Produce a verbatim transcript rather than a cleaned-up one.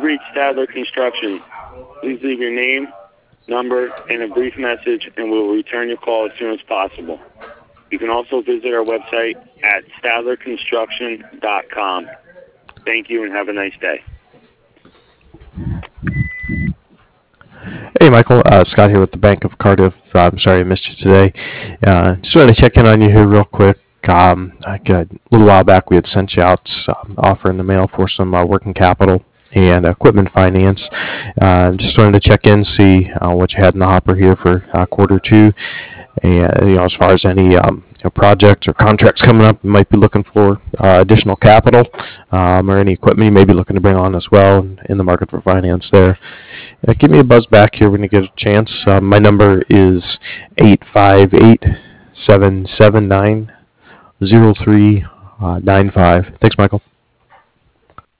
reached Stadler Construction. Please leave your name, number, and a brief message, and we'll return your call as soon as possible. You can also visit our website at stadler construction dot com. Thank you and have a nice day. Hey, Michael. Uh, Scott here with the Bank of Cardiff. Uh, I'm sorry I missed you today. Uh, just wanted to check in on you here real quick. Um, I got, a little while back, we had sent you out um, offer in the mail for some uh, working capital and equipment finance. Uh, just wanted to check in, see uh, what you had in the hopper here for uh, quarter two, and you know, as far as any um, you know, projects or contracts coming up, you might be looking for uh, additional capital um, or any equipment you may be looking to bring on as well in the market for finance there. Uh, give me a buzz back here when you get a chance. Uh, my number is eight five eight, seven seven nine, zero three nine five. Thanks, Michael.